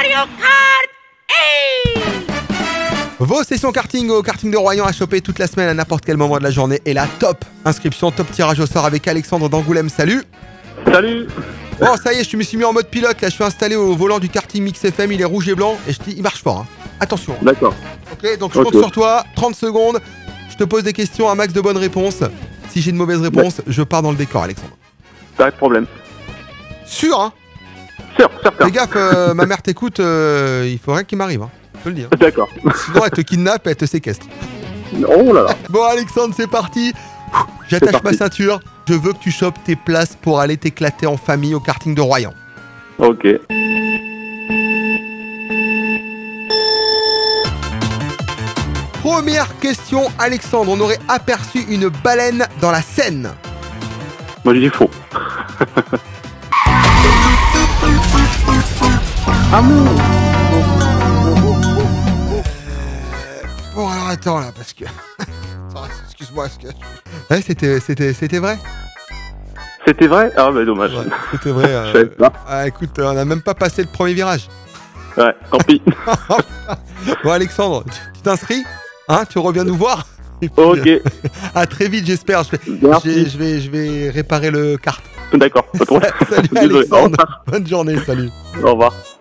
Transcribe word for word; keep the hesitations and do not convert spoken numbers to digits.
Mario Kart. Hey. Vos sessions karting au karting de Royan à choper toute la semaine à n'importe quel moment de la journée. Et la top inscription, top tirage au sort avec Alexandre d'Angoulême. Salut. Salut. Bon, ça y est, je me suis mis en mode pilote. Là, je suis installé au volant du karting Mix F M. Il est rouge et blanc. Et je dis, il marche fort. Hein. Attention. D'accord. Ok, donc je Ok. compte sur toi. trente secondes. Je te pose des questions, un max de bonnes réponses. Si j'ai une mauvaise réponse, je pars dans le décor, Alexandre. Pas de problème. Sûr, hein? Sûr, certain. Fais gaffe, euh, ma mère t'écoute. euh, il faut rien qu'il m'arrive. Hein. Je te le dis. Hein. D'accord. Sinon, elle te kidnappe et elle te séquestre. Oh là là. Bon, Alexandre, c'est parti. J'attache C'est ma parti. ceinture. Je veux que tu chopes tes places pour aller t'éclater en famille au karting de Royan. Ok. Première question, Alexandre. On aurait aperçu une baleine dans la Seine. Moi, je dis faux. Amour. Bon, alors attends là, parce que. Attends, excuse-moi. Parce que... Ouais, c'était, c'était, c'était vrai. C'était vrai? Ah, bah dommage. Ouais, c'était vrai. euh, Je savais pas. Ah, écoute, on n'a même pas passé le premier virage. Ouais, tant pis. Bon, Alexandre, tu tu t'inscris? Hein, tu reviens nous voir? Et puis, Ok. euh, à très vite, j'espère. Je vais, Merci. j'ai- je vais, je vais réparer le kart. D'accord. Pas de problème. Salut Désolé. Au Alexandre. revoir. Bonne journée, salut. Au revoir.